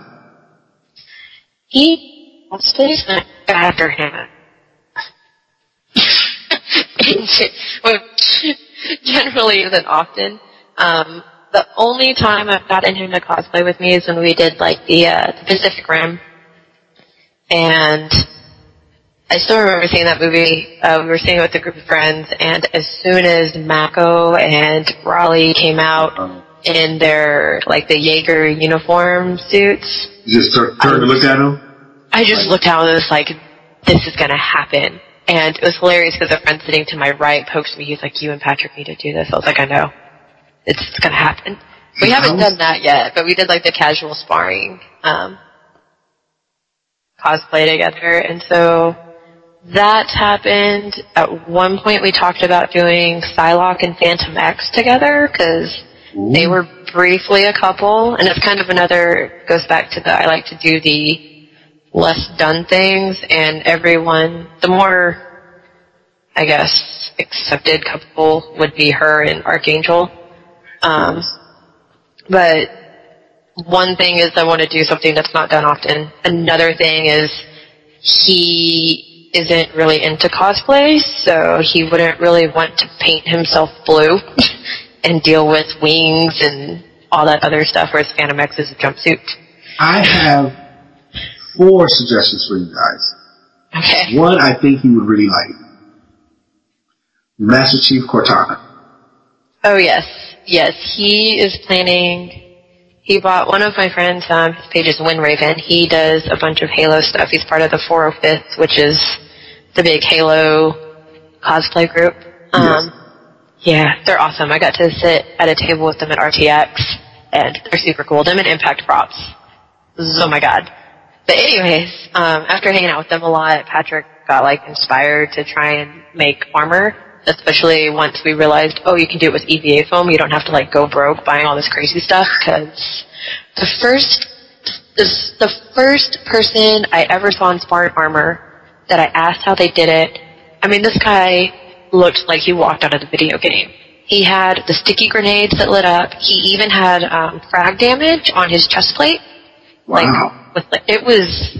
He cosplays after him. generally isn't often. Um, the only time I've gotten him to cosplay with me is when we did like the, uh, the Pacific Rim. And I still remember seeing that movie. Uh, we were seeing it with a group of friends, and as soon as Mako and Raleigh came out in their, like, the Jaeger uniform suits. You just turned and looked at them? I just looked out and was like, this is gonna happen. And it was hilarious because a friend sitting to my right poked me. He's like, you and Patrick need to do this. I was like, I know. It's, it's gonna happen. We haven't done that yet, but we did, like, the casual sparring, um, cosplay together, and so that happened. At one point we talked about doing Psylocke and Phantom X together, because they were briefly a couple, and it's kind of another, goes back to the, I like to do the less done things, and everyone, the more, I guess, accepted couple would be her and Archangel. Um, but one thing is I want to do something that's not done often. Another thing is he isn't really into cosplay, so he wouldn't really want to paint himself blue and deal with wings and all that other stuff, whereas Phantom X is a jumpsuit. I have four suggestions for you guys. Okay. One I think he would really like. Master Chief Cortana. Oh, yes. Yes, he is planning... He bought one of my friends, um, his page is Windraven. He does a bunch of Halo stuff. He's part of the four oh fifth, which is the big Halo cosplay group. Um, yes. Yeah, they're awesome. I got to sit at a table with them at R T X, and they're super cool. Them and Impact Props. Oh my god. But anyways, um, after hanging out with them a lot, Patrick got, like, inspired to try and make armor. Especially once we realized, oh, you can do it with E V A foam. You don't have to, like, go broke buying all this crazy stuff. Because the first, this, the first person I ever saw in Spartan armor that I asked how they did it, I mean, this guy looked like he walked out of the video game. He had the sticky grenades that lit up. He even had um, frag damage on his chest plate. Wow. Like, with, like, it was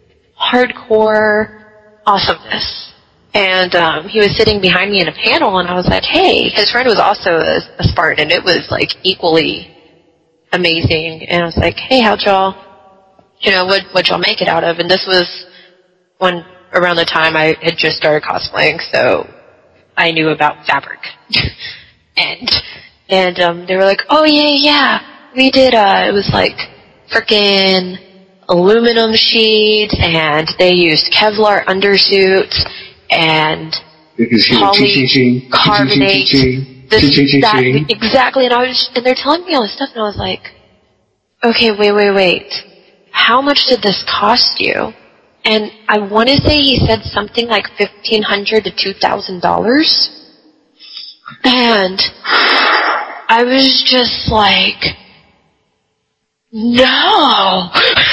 hardcore awesomeness. And um, he was sitting behind me in a panel, and I was like, hey, his friend was also a, a Spartan, and it was, like, equally amazing. And I was like, hey, how'd y'all, you know, what, what'd y'all make it out of? And this was when, around the time I had just started cosplaying, so I knew about fabric. and and um, they were like, oh, yeah, yeah, we did, uh, it was, like, frickin' aluminum sheets, and they used Kevlar undersuits, and polycarbonate, this, that, exactly, and I was, and they're telling me all this stuff, and I was like, okay, wait, wait, wait, how much did this cost you? And I want to say he said something like fifteen hundred to two thousand dollars, and I was just like, no,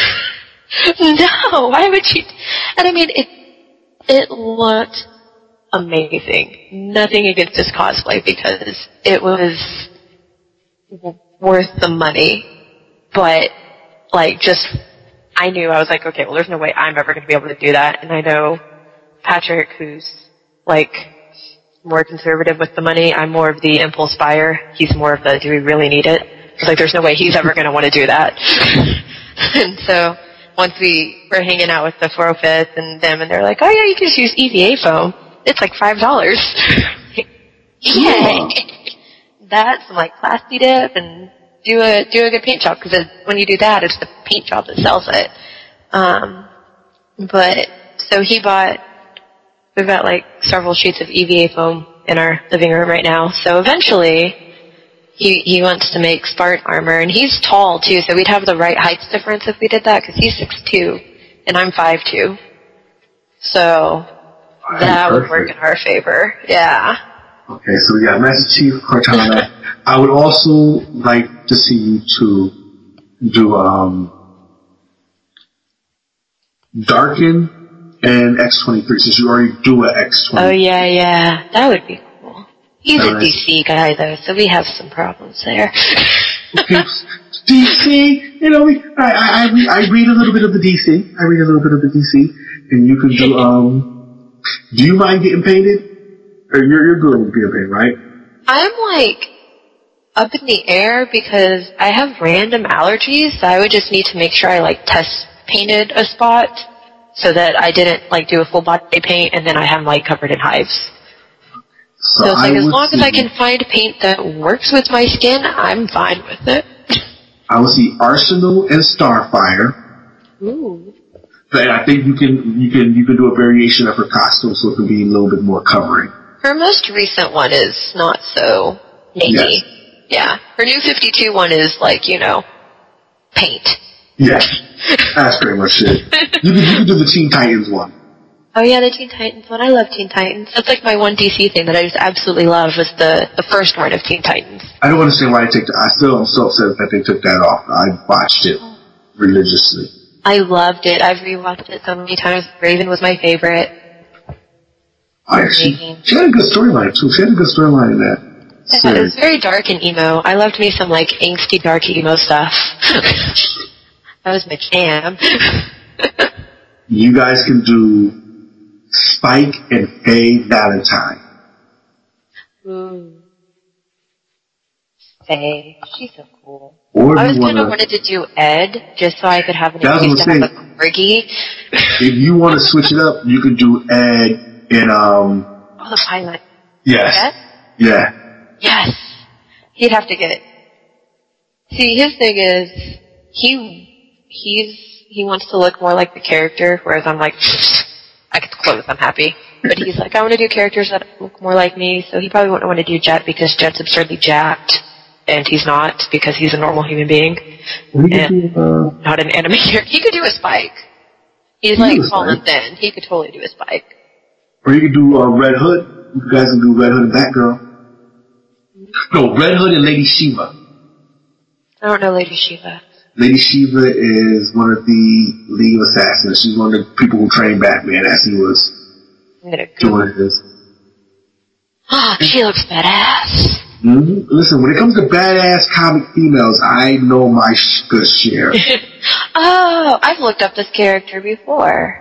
no, why would you, and I mean, it, It looked amazing. Nothing against this cosplay because it was w- worth the money. But, like, just, I knew, I was like, okay, well, there's no way I'm ever going to be able to do that. And I know Patrick, who's, like, more conservative with the money. I'm more of the impulse buyer. He's more of the, do we really need it? It's like, there's no way he's ever going to want to do that. And so... once we were hanging out with the four oh fifth and them, and they're like, oh, yeah, you can just use E V A foam. It's like five dollars. Yay! That, some, like, Plasti Dip, and do a do a good paint job, because when you do that, it's the paint job that sells it. Um, but, so he bought, we've got, like, several sheets of E V A foam in our living room right now, so eventually... He he wants to make Spartan armor, and he's tall, too, so we'd have the right height difference if we did that, because he's six two, and I'm five two. So, that would work in our favor, yeah. Okay, so we got Master Chief Cortana. I would also like to see you to do, um, Darkin and X twenty-three, since you already do an X twenty-three. Oh, yeah, yeah, that would be cool. He's a D C guy, though, so we have some problems there. D C, you know, we, I, I, I, read, I read a little bit of the D C. I read a little bit of the D C, and you can do, um, do you mind getting painted? Or you're, you're good with getting painted, right? I'm like up in the air because I have random allergies, so I would just need to make sure I like test painted a spot so that I didn't like do a full body paint and then I have them like covered in hives. So, so it's like as long as I can find paint that works with my skin, I'm fine with it. I would see Arsenal and Starfire. Ooh. But I think you can you can you can do a variation of her costume so it can be a little bit more covering. Her most recent one is not so navy. Yes. Yeah. Her new fifty-two one is like, you know, paint. Yeah. That's pretty much it. You can you can do the Teen Titans one. Oh yeah, the Teen Titans one. I love Teen Titans. That's like my one D C thing that I just absolutely love was the, the first run of Teen Titans. I don't understand why they took that. I still am so upset that they took that off. I watched it religiously. I loved it. I've rewatched it so many times. Raven was my favorite. I actually, she had a good storyline too. She had a good storyline in that. Yeah, it was very dark and emo. I loved me some like angsty, dark emo stuff. That was my jam. You guys can do Spike and Faye Valentine. Ooh. Faye. She's so cool. Or I was kind of wanted to do Ed, just so I could have an excuse excuse to have a corgi. If you want to switch it up, you could do Ed in, um... Oh, the pilot. Yes. Ed? Yeah. Yes. He'd have to get... See, his thing is, he, he's, he wants to look more like the character, whereas I'm like, I get the clothes, I'm happy. But he's like, I want to do characters that look more like me, so he probably wouldn't want to do Jet because Jet's absurdly jacked. And he's not, because he's a normal human being. Well, he and could do, uh, not an anime character. He could do a Spike. He's he like do a tall and Spike. thin. He could totally do a Spike. Or you could do uh, Red Hood. You guys can do Red Hood and Batgirl. No, Red Hood and Lady Shiva. I don't know Lady Shiva. Lady Shiva is one of the League of Assassins. She's one of the people who trained Batman as he was I'm gonna go. doing his. Ah, she looks badass. Mm-hmm. Listen, when it comes to badass comic females, I know my sh- good share. Oh, I've looked up this character before.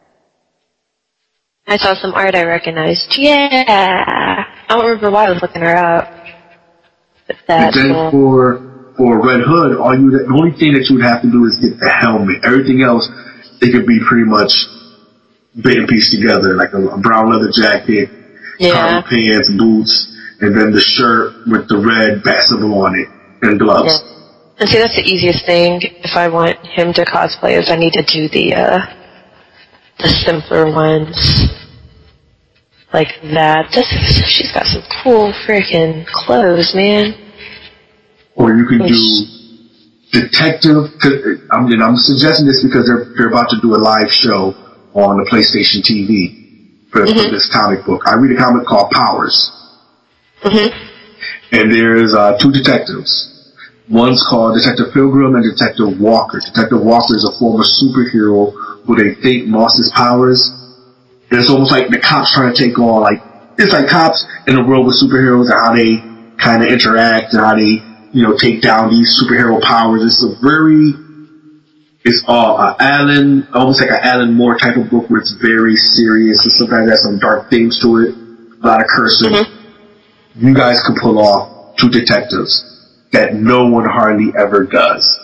I saw some art I recognized. Yeah. I don't remember why I was looking her up. But that's And then cool. for for Red Hood, all you the only thing that you would have to do is get the helmet. Everything else, it could be pretty much bit and pieced together, like a, a brown leather jacket, Yeah. cotton pants, boots, and then the shirt with the red bat symbol on it, and gloves. Yeah. And see, that's the easiest thing. If I want him to cosplay, is I need to do the uh, the simpler ones, like that. This is, she's got some cool freaking clothes, man. Or you could do detective. Cause, I mean, I'm suggesting this because they're they're about to do a live show on the PlayStation T V for, mm-hmm. for this comic book. I read a comic called Powers. Mm-hmm. And there's uh, two detectives. One's called Detective Pilgrim and Detective Walker. Detective Walker is a former superhero who they think lost his powers. And it's almost like the cops trying to take on, like, it's like cops in a world with superheroes and how they kind of interact and how they, you know, take down these superhero powers. It's a very, it's uh, uh, Alan, almost like an Alan Moore type of book where it's very serious and sometimes has some dark themes to it, a lot of cursing. Mm-hmm. You guys can pull off two detectives that no one hardly ever does.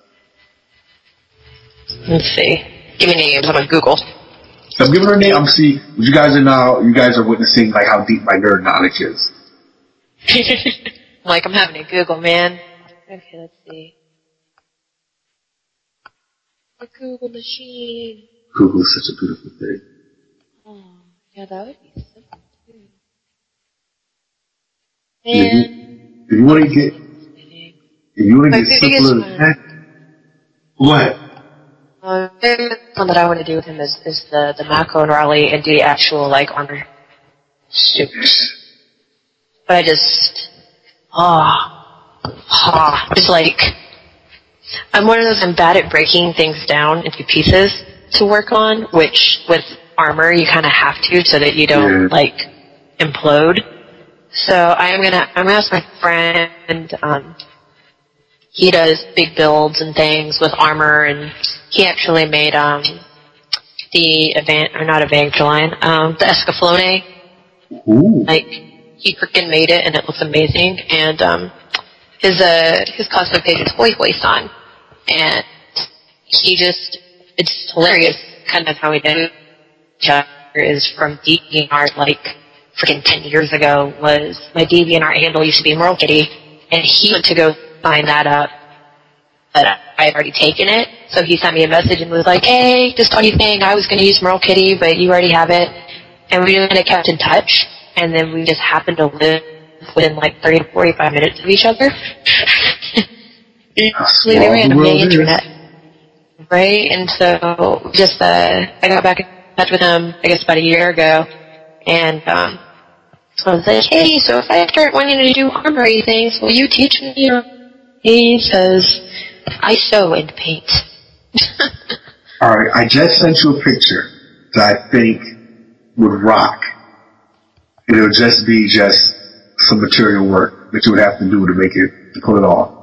Let's see. Give me names. I'm on Google. I'm giving her a name. I'm see. You guys are now. You guys are witnessing like how deep my nerd knowledge is. Like I'm having a Google, man. Okay, let's see. The Google machine. Google's such a beautiful thing. Oh, yeah, that would be simple too. If you, if you want to get, if you want to get simpler than that, go ahead. Uh, the one that I want to do with him is, is the, the Mako and Raleigh and do the actual, like, armor suit. But I just, ah, ah, it's like, I'm one of those, I'm bad at breaking things down into pieces to work on, which with armor you kind of have to so that you don't, yeah. like, implode. So I'm gonna, I'm gonna ask my friend, um, he does big builds and things with armor, and he actually made, um, the Evan, or not Evangeline, um, the Escaflowne. Ooh. Like, he freaking made it, and it looks amazing. And um, his uh, his cosplay page is Hoi Hoi San, and he just it's hilarious, kind of how he did it. Is from DeviantArt like freaking ten years ago. Was my DeviantArt handle used to be Merle Kitty, and he went to go sign that up, but I had already taken it. So he sent me a message and was like, "Hey, just funny thing, I was going to use Merle Kitty, but you already have it." And we just kind of kept in touch, and then we just happened to live within like thirty to forty-five minutes of each other. Completely random on the internet. Right? And so just, uh, I got back in touch with him, I guess about a year ago, and, um, I was like, "Hey, so if I start wanting to do armory things, will you teach me?" He says, "I sew and paint." Alright, I just sent you a picture that I think would rock. And it would just be just some material work that you would have to do to make it, to pull it off.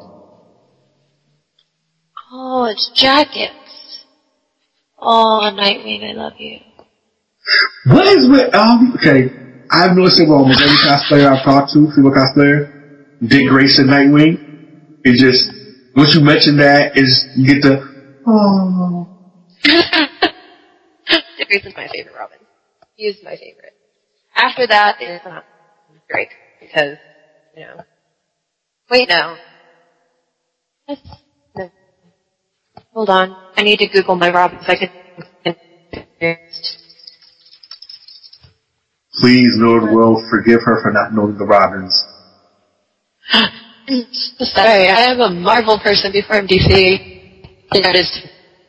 Oh, it's jackets. Oh, Nightwing, I love you. What is with, um, okay, I've noticed it with almost every cosplayer I've talked to, female cosplayer, Dick Grayson Nightwing. It just, once you mention that, is you get the, oh. Dick Grayson's my favorite Robin. He is my favorite. After that is um, Drake, because, you know, wait, no. That's, no. Hold on. I need to Google my Robins so I can... Please, Lord, will forgive her for not knowing the Robins. Sorry, I am a Marvel person before I'm D C. You know, it is...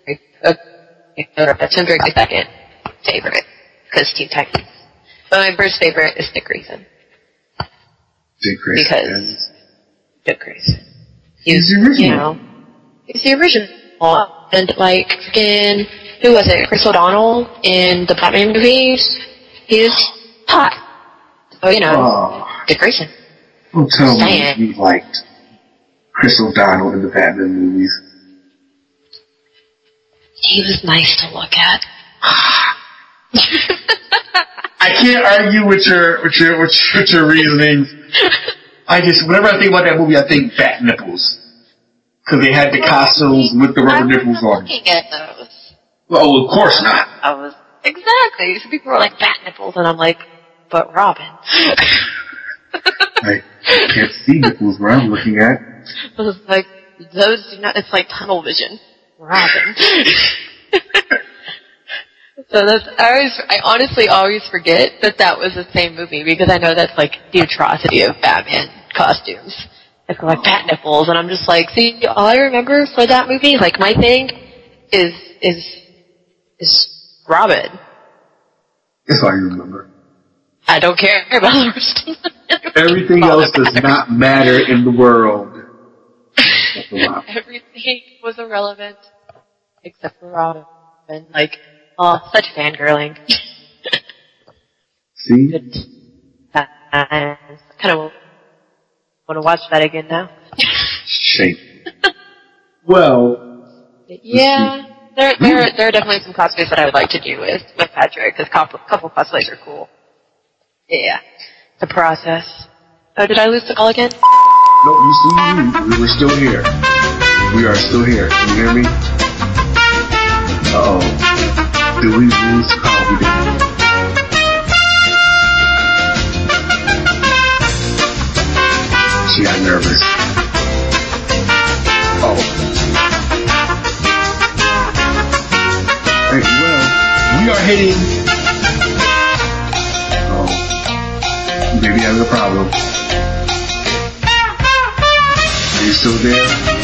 Tim Drake's my second favorite, because Teen Titans. But my first favorite is Dick Grayson. Dick Grayson. Because Dick Grayson. He's the original. You know, he's the original. And, like, freaking, who was it? Chris O'Donnell in the Batman movies? He's hot. So, you know, oh. Dick Grayson. Don't tell me you liked Chris O'Donnell in the Batman movies. He was nice to look at. I can't argue with your with your with your, with your reasonings. I just whenever I think about that movie, I think bat nipples because they had the costumes with the rubber nipples on. Looking at those. Well, of course not. I was exactly. Some people were like bat nipples, and I'm like, but Robin. I can't see nipples where I'm looking at. I was like, those do not. It's like tunnel vision. Robin. So that's, I always, I honestly always forget that that was the same movie because I know that's like the atrocity of Batman costumes. It's like bat nipples, and I'm just like, see, all I remember for that movie, like my thing, is, is, is Robin. That's all you remember. I don't care about the rest of it. Everything else does not matter in the world. Everything was irrelevant except for Robin. Like, oh, such fangirling. See? Good times. I kind of want to watch that again now. Shame. Well. Yeah, there, there, there are definitely some cosplays that I would like to do with, with Patrick, because a couple, couple cosplays are cool. Yeah. The process. Oh, did I lose the call again? No, you see, we, we were still here. We are still here. Can you hear me? Uh-oh. Did we lose the call? We didn't. She got nervous. Oh. Right, well, we are hitting... Oh. Maybe having a problem. Are you still there?